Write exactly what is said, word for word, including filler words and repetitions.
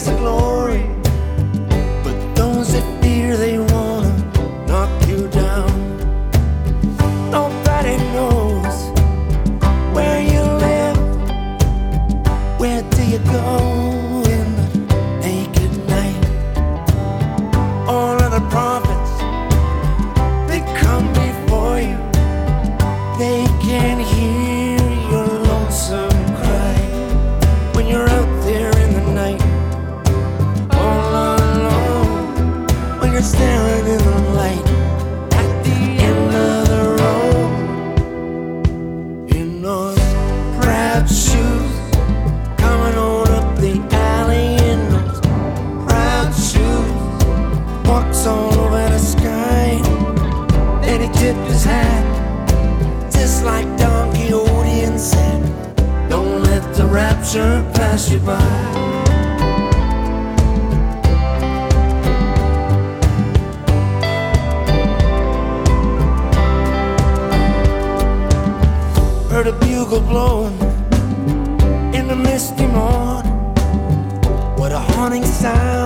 the glory, but those that fear, they wanna knock you down. Nobody knows where you live. Where do you go in the naked night? All of the prophets, they come before you. They can hear your lonesome cry when you're out there in the night, all alone. When you're staring in the light at the end of the road, in those proud shoes, coming on up the alley in those proud shoes, walks all over the sky. Then he tipped his hat, just like Don Quixote, and said, don't let the rapture pass you by. Heard a bugle blowing in the misty morn. What a haunting sound.